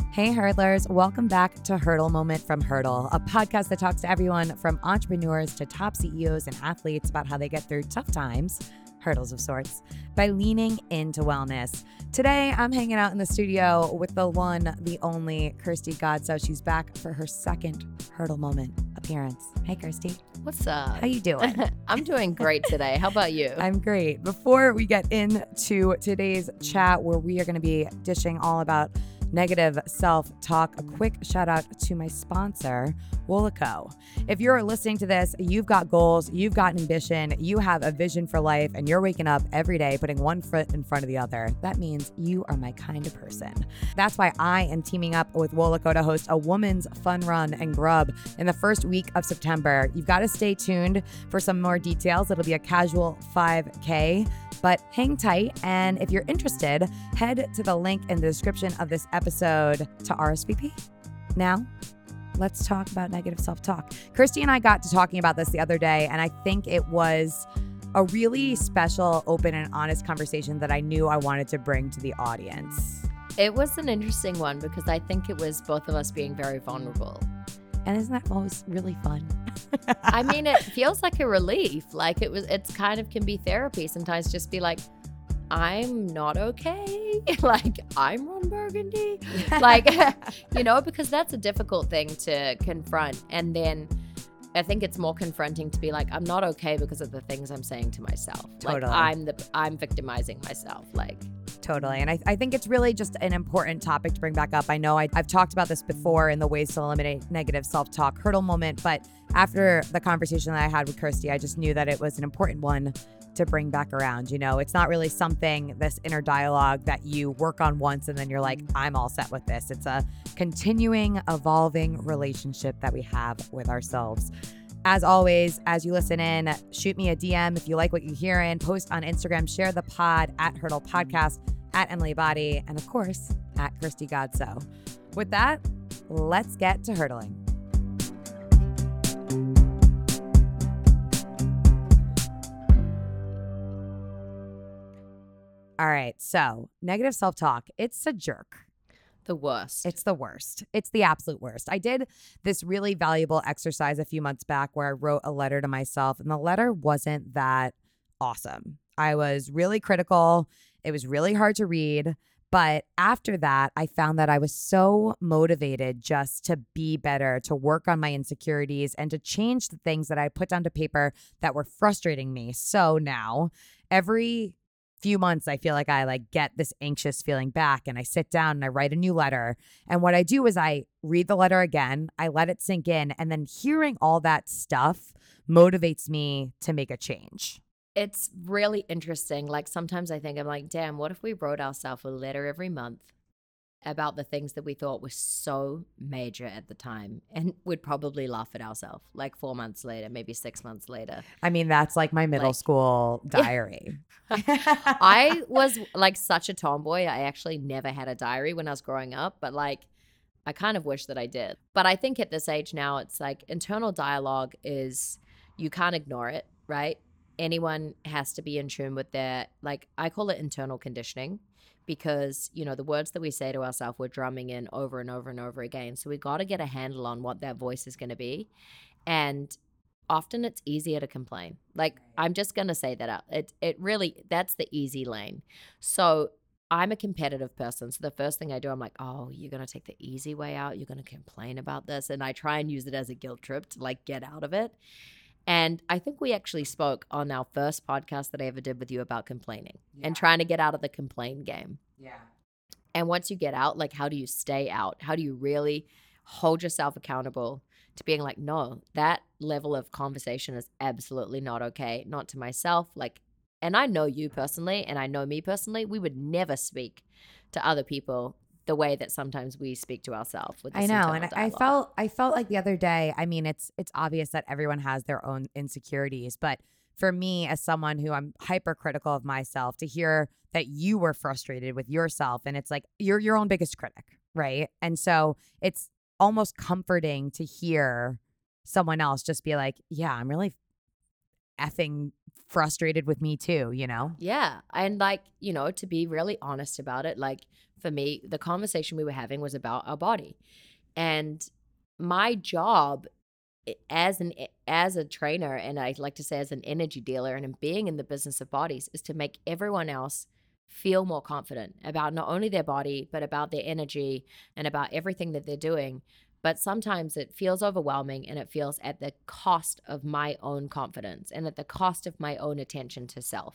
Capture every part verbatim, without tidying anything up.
Hey hurdlers, welcome back to Hurdle Moment from Hurdle, a podcast that talks to everyone from entrepreneurs to top C E Os and athletes about how they get through tough times, hurdles of sorts, by leaning into wellness. Today, I'm hanging out in the studio with the one, the only Kirsty Godso. She's back for her second Hurdle Moment appearance. Hey, Kirsty. What's up? How you doing? I'm doing great today. How about you? I'm great. Before we get into today's chat, where we are going to be dishing all about negative self-talk, a quick shout out to my sponsor, Woolico. If you're listening to this, you've got goals, you've got ambition, you have a vision for life, and you're waking up every day putting one foot in front of the other. That means you are my kind of person. That's why I am teaming up with Woolico to host a women's fun run and grub in the first week of September. You've got to stay tuned for some more details. It'll be a casual five K. But hang tight, and if you're interested, head to the link in the description of this episode to R S V P. Now, let's talk about negative self-talk. Kirsty and I got to talking about this the other day, and I think it was a really special, open, and honest conversation that I knew I wanted to bring to the audience. It was an interesting one because I think it was both of us being very vulnerable. And isn't that always really fun? I mean, it feels like a relief. Like it was, it's kind of can be therapy sometimes. Just be like, I'm not okay. Like I'm Ron Burgundy. Like, you know, because that's a difficult thing to confront. And then I think it's more confronting to be like, I'm not okay because of the things I'm saying to myself. Totally. Like I'm the, I'm victimizing myself. Like. Totally. And I, I think it's really just an important topic to bring back up. I know I, I've talked about this before in the ways to eliminate negative self-talk hurdle moment, but after the conversation that I had with Kirsty, I just knew that it was an important one to bring back around. You know, it's not really something, this inner dialogue that you work on once and then you're like, I'm all set with this. It's a continuing, evolving relationship that we have with ourselves. As always, as you listen in, shoot me a D M if you like what you hear in, post on Instagram, share the pod at Hurdle Podcast, at Emily Body, and of course, at Kirsty Godso. With that, let's get to hurdling. All right, so negative self-talk, it's a jerk. The worst. It's the worst. It's the absolute worst. I did this really valuable exercise a few months back where I wrote a letter to myself, and the letter wasn't that awesome. I was really critical. It was really hard to read. But after that, I found that I was so motivated just to be better, to work on my insecurities, and to change the things that I put down to paper that were frustrating me. So now, every few months, I feel like I like get this anxious feeling back, and I sit down and I write a new letter. And what I do is I read the letter again, I let it sink in, and then hearing all that stuff motivates me to make a change. It's really interesting. Like sometimes I think I'm like, damn, what if we wrote ourselves a letter every month about the things that we thought were so major at the time, and we'd probably laugh at ourselves like four months later, maybe six months later. I mean, that's like my middle Like- school diary. I was like such a tomboy. I actually never had a diary when I was growing up, but like I kind of wish that I did. But I think at this age now, it's like internal dialogue is, you can't ignore it, right? Anyone has to be in tune with their, like I call it internal conditioning, because, you know, the words that we say to ourselves, we're drumming in over and over and over again. So we got to get a handle on what that voice is going to be. And often it's easier to complain. Like, I'm just going to say that out. It, it really, that's the easy lane. So I'm a competitive person. So the first thing I do, I'm like, oh, you're going to take the easy way out. You're going to complain about this. And I try and use it as a guilt trip to like get out of it. And I think we actually spoke on our first podcast that I ever did with you about complaining yeah. and trying to get out of the complain game. Yeah. And once you get out, like, how do you stay out? How do you really hold yourself accountable to being like, no, that level of conversation is absolutely not okay. Not to myself. Like, and I know you personally, and I know me personally, we would never speak to other people the way that sometimes we speak to ourselves. With this I know, and dialogue. I felt I felt like the other day. I mean, it's it's obvious that everyone has their own insecurities, but for me, as someone who I'm hypercritical of myself, to hear that you were frustrated with yourself, and it's like you're your own biggest critic, right? And so it's almost comforting to hear someone else just be like, "Yeah, I'm really effing frustrated with me too," you know? Yeah. And like, you know, to be really honest about it, like for me, the conversation we were having was about our body. And my job as an as a trainer, and I like to say as an energy dealer, and in being in the business of bodies, is to make everyone else feel more confident about not only their body, but about their energy and about everything that they're doing. But sometimes it feels overwhelming, and it feels at the cost of my own confidence and at the cost of my own attention to self.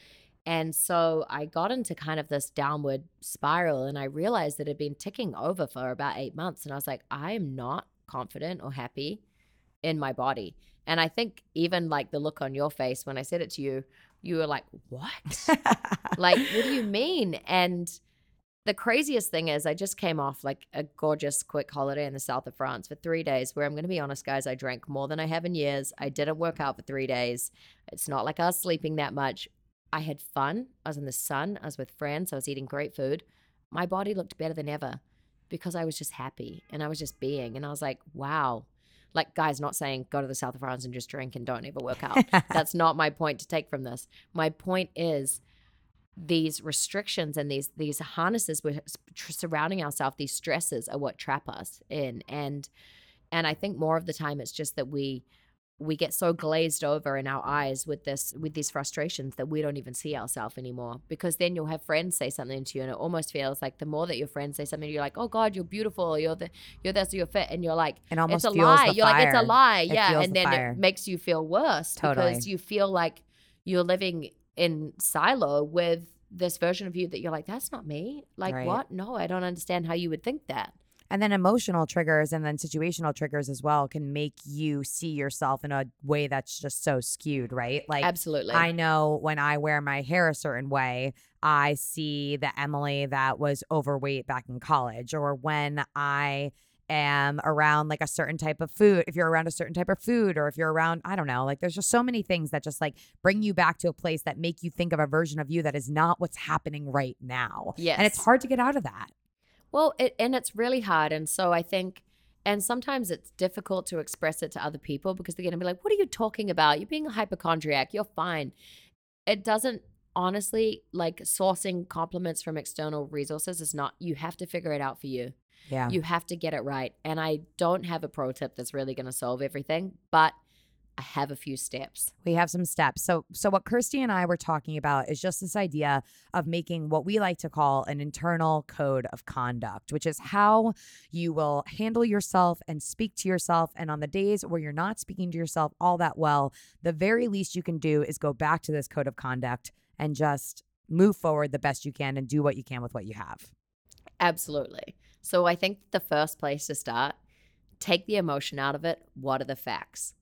And so I got into kind of this downward spiral, and I realized that it had been ticking over for about eight months. And I was like, I am not confident or happy in my body. And I think even like the look on your face when I said it to you, you were like, what? Like, what do you mean? And the craziest thing is I just came off like a gorgeous quick holiday in the south of France for three days where I'm going to be honest, guys, I drank more than I have in years. I didn't work out for three days. It's not like I was sleeping that much. I had fun. I was in the sun. I was with friends. I was eating great food. My body looked better than ever because I was just happy and I was just being. And I was like, wow. Like, guys, not saying go to the south of France and just drink and don't ever work out. That's not my point to take from this. My point is these restrictions and these these harnesses we're surrounding ourselves, these stresses are what trap us in. And and I think more of the time it's just that we we get so glazed over in our eyes with this with these frustrations that we don't even see ourselves anymore. Because then you'll have friends say something to you, and it almost feels like the more that your friends say something, you're like, oh God, you're beautiful, you're the you're this, you're fit, and you're like, It almost it's a feels lie. the You're like, it's a fire. lie, It yeah, feels and the then fire. it makes you feel worse Totally. because you feel like you're living in silo with this version of you that you're like, that's not me. Like, Right. what? No, I don't understand how you would think that. And then emotional triggers and then situational triggers as well can make you see yourself in a way that's just so skewed, right? Like, Absolutely. I know when I wear my hair a certain way, I see the Emily that was overweight back in college. Or when I am around like a certain type of food, if you're around a certain type of food, or if you're around, I don't know, like there's just so many things that just like bring you back to a place that make you think of a version of you that is not what's happening right now. Yes. And it's hard to get out of that. Well, it, and it's really hard. And so I think, and sometimes it's difficult to express it to other people because they're going to be like, what are you talking about? You're being a hypochondriac. You're fine. It doesn't, honestly, like sourcing compliments from external resources is not, you have to figure it out for you. Yeah. You have to get it right. And I don't have a pro tip that's really going to solve everything, but I have a few steps. We have some steps. So so what Kirsty and I were talking about is just this idea of making what we like to call an internal code of conduct, which is how you will handle yourself and speak to yourself. And on the days where you're not speaking to yourself all that well, the very least you can do is go back to this code of conduct and just move forward the best you can and do what you can with what you have. Absolutely. So I think the first place to start, take the emotion out of it. What are the facts?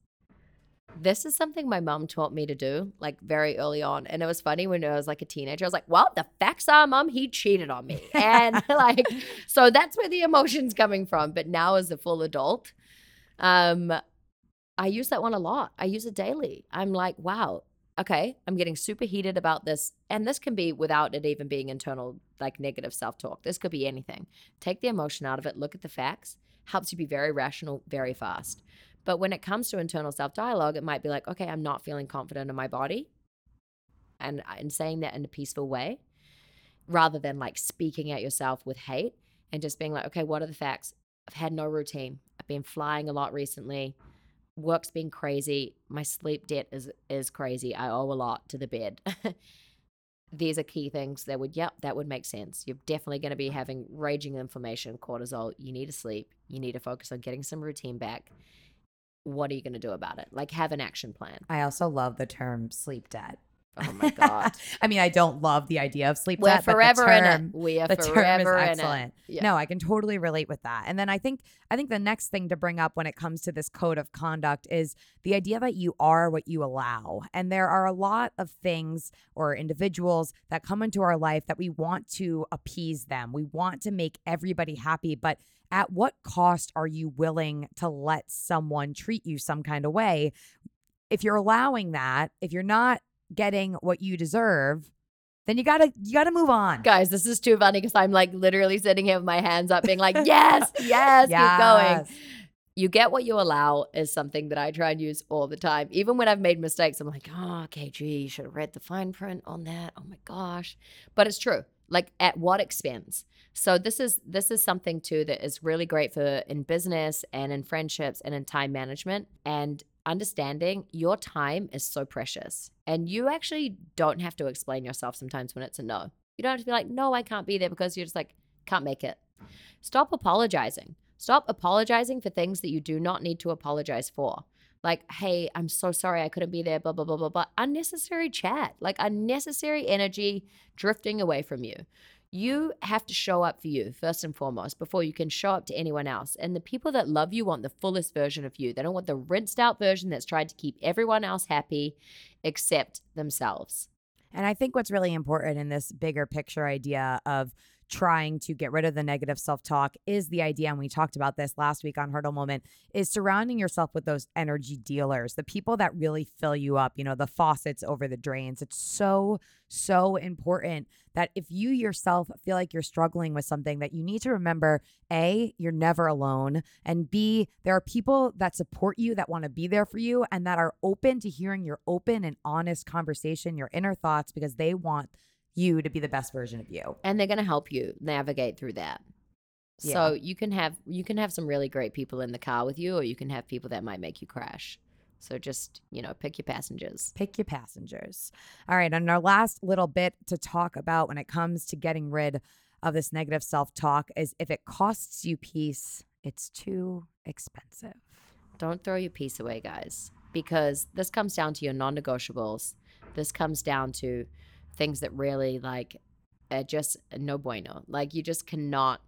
This is something my mom taught me to do like very early on. And it was funny when I was like a teenager. I was like, well, the facts are, Mom, he cheated on me. And like, so that's where the emotion's coming from. But now as a full adult, um, I use that one a lot. I use it daily. I'm like, wow, okay, I'm getting super heated about this. And this can be without it even being internal, like negative self-talk. This could be anything. Take the emotion out of it. Look at the facts. Helps you be very rational, very fast. But when it comes to internal self-dialogue, it might be like, okay, I'm not feeling confident in my body. And, and saying that in a peaceful way, rather than like speaking at yourself with hate and just being like, okay, what are the facts? I've had no routine. I've been flying a lot recently. Work's been crazy. My sleep debt is, is crazy. I owe a lot to the bed. These are key things that would, yep, that would make sense. You're definitely going to be having raging inflammation, cortisol. You need to sleep. You need to focus on getting some routine back. What are you going to do about it? Like, have an action plan. I also love the term sleep debt. Oh my God. I mean, I don't love the idea of sleep We're debt, forever but the in term, it. We are the term is forever in excellent. it. Yeah. No, I can totally relate with that. And then I think I think the next thing to bring up when it comes to this code of conduct is the idea that you are what you allow. And there are a lot of things or individuals that come into our life that we want to appease them. We want to make everybody happy, but at what cost are you willing to let someone treat you some kind of way? If you're allowing that, if you're not getting what you deserve, then you gotta you gotta move on. Guys, this is too funny because I'm like literally sitting here with my hands up being like, yes, yes, Yes. keep going. You get what you allow is something that I try and use all the time. Even when I've made mistakes, I'm like, oh, okay, gee, you should have read the fine print on that. Oh my gosh. But it's true. Like at what expense? So this is this is something too that is really great for in business and in friendships and in time management, and understanding your time is so precious. And you actually don't have to explain yourself sometimes when it's a no. You don't have to be like, no, I can't be there, because you're just like, can't make it. Stop apologizing. Stop apologizing for things that you do not need to apologize for. Like, hey, I'm so sorry I couldn't be there, blah, blah, blah, blah, blah. Unnecessary chat, like unnecessary energy drifting away from you. You have to show up for you first and foremost before you can show up to anyone else. And the people that love you want the fullest version of you. They don't want the rinsed out version that's tried to keep everyone else happy except themselves. And I think what's really important in this bigger picture idea of trying to get rid of the negative self-talk is the idea, and we talked about this last week on Hurdle Moment, is surrounding yourself with those energy dealers, the people that really fill you up, you know, the faucets over the drains. It's so, so important that if you yourself feel like you're struggling with something, that you need to remember, A, you're never alone, and B, there are people that support you, that want to be there for you, and that are open to hearing your open and honest conversation, your inner thoughts, because they want you to be the best version of you. And they're going to help you navigate through that. Yeah. So you can have you can have some really great people in the car with you, or you can have people that might make you crash. So just, you know, pick your passengers. Pick your passengers. All right. And our last little bit to talk about when it comes to getting rid of this negative self-talk is, if it costs you peace, it's too expensive. Don't throw your peace away, guys, because this comes down to your non-negotiables. This comes down to things that really, like, are just no bueno. Like, you just cannot.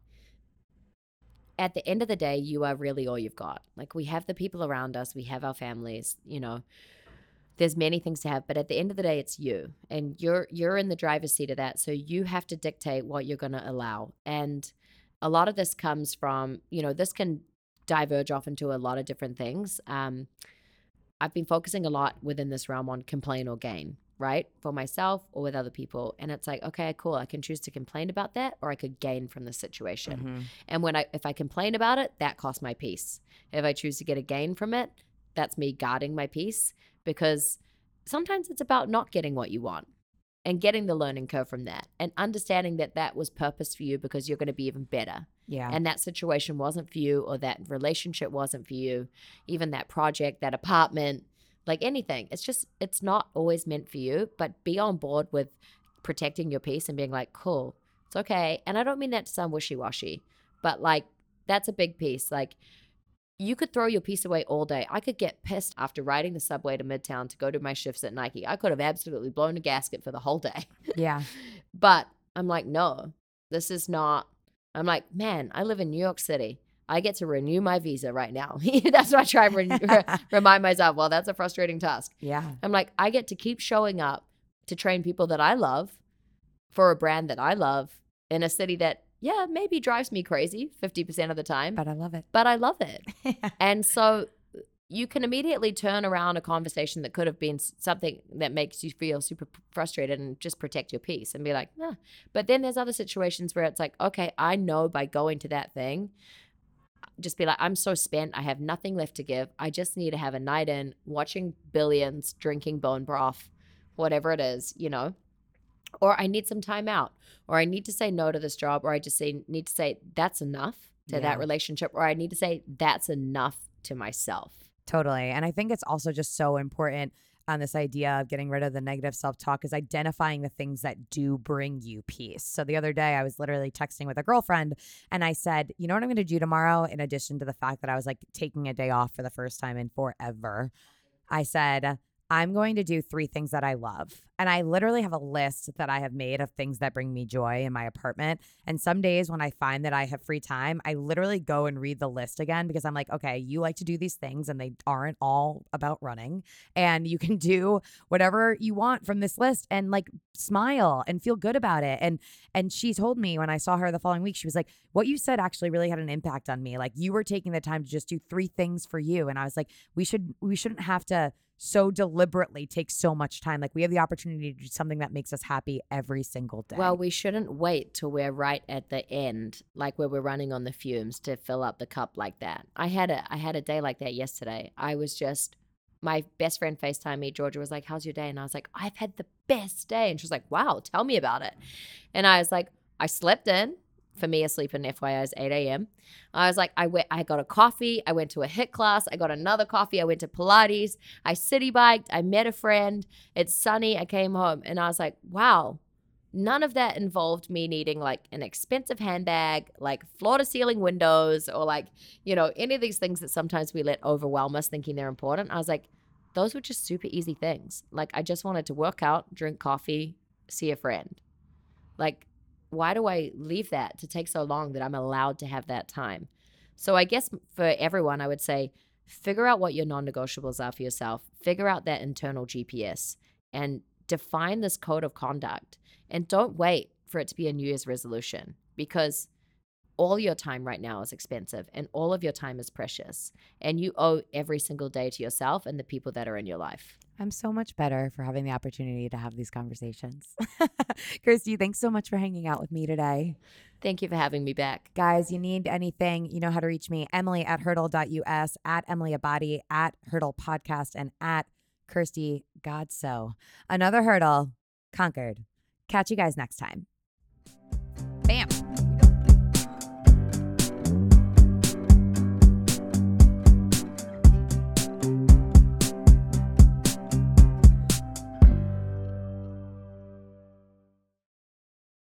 At the end of the day, you are really all you've got. Like, we have the people around us, we have our families, you know, there's many things to have, but at the end of the day, it's you, and you're you're in the driver's seat of that. So you have to dictate what you're going to allow. And a lot of this comes from, you know, this can diverge off into a lot of different things. Um, I've been focusing a lot within this realm on complain or gain, right? For myself or with other people. And it's like, okay, cool. I can choose to complain about that, or I could gain from the situation. Mm-hmm. And when I, if I complain about it, that costs my peace. If I choose to get a gain from it, that's me guarding my peace, because sometimes it's about not getting what you want and getting the learning curve from that, and understanding that that was purpose for you because you're going to be even better. Yeah. And that situation wasn't for you, or that relationship wasn't for you, even that project, that apartment, like anything. It's just, it's not always meant for you, but be on board with protecting your peace and being like, cool, it's okay. And I don't mean that to sound wishy-washy, but like, that's a big piece. Like, you could throw your piece away all day. I could get pissed after riding the subway to Midtown to go to my shifts at Nike. I could have absolutely blown a gasket for the whole day. Yeah. But I'm like, no, this is not. I'm like, man, I live in New York City. I get to renew my visa right now. That's what I try to re- remind myself. Well, that's a frustrating task. Yeah. I'm like, I get to keep showing up to train people that I love for a brand that I love in a city that, yeah, maybe drives me crazy fifty percent of the time. But I love it. But I love it. And so you can immediately turn around a conversation that could have been something that makes you feel super frustrated and just protect your peace and be like, nah. But then there's other situations where it's like, okay, I know by going to that thing, just be like, I'm so spent. I have nothing left to give. I just need to have a night in watching Billions, drinking bone broth, whatever it is, you know. Or I need some time out, or I need to say no to this job, or I just say need to say that's enough to yeah. that relationship, or I need to say that's enough to myself. Totally. And I think it's also just so important on this idea of getting rid of the negative self-talk is identifying the things that do bring you peace. So the other day I was literally texting with a girlfriend, and I said, you know what I'm going to do tomorrow, in addition to the fact that I was like taking a day off for the first time in forever? I said, I'm going to do three things that I love. And I literally have a list that I have made of things that bring me joy in my apartment. And some days when I find that I have free time, I literally go and read the list again, because I'm like, okay, you like to do these things and they aren't all about running. And you can do whatever you want from this list and like smile and feel good about it. And and she told me when I saw her the following week, she was like, what you said actually really had an impact on me. Like, you were taking the time to just do three things for you. And I was like, we should we shouldn't have to so deliberately take so much time. Like, we have the opportunity to do something that makes us happy every single day. Well, we shouldn't wait till we're right at the end, like where we're running on the fumes, to fill up the cup like that. I had a I had a day like that yesterday. I was just my best friend FaceTimed me. Georgia was like, how's your day? And I was like, I've had the best day. And she was like, wow, tell me about it. And I was like, I slept in. For me, a sleep in F Y I is eight a.m. I was like, I went, I got a coffee. I went to a HIIT class. I got another coffee. I went to Pilates. I city biked. I met a friend. It's sunny. I came home and I was like, wow, none of that involved me needing like an expensive handbag, like floor to ceiling windows, or like, you know, any of these things that sometimes we let overwhelm us thinking they're important. I was like, those were just super easy things. Like, I just wanted to work out, drink coffee, see a friend. Like, why do I leave that to take so long that I'm allowed to have that time? So I guess for everyone, I would say, figure out what your non-negotiables are for yourself. Figure out that internal G P S and define this code of conduct. And don't wait for it to be a New Year's resolution, because all your time right now is expensive and all of your time is precious. And you owe every single day to yourself and the people that are in your life. I'm so much better for having the opportunity to have these conversations. Kirsty, thanks so much for hanging out with me today. Thank you for having me back. Guys, you need anything, you know how to reach me. Emily at hurdle dot U S, at Emily Abadi, at Hurdle Podcast, and at Kirsty Godso. Another hurdle conquered. Catch you guys next time.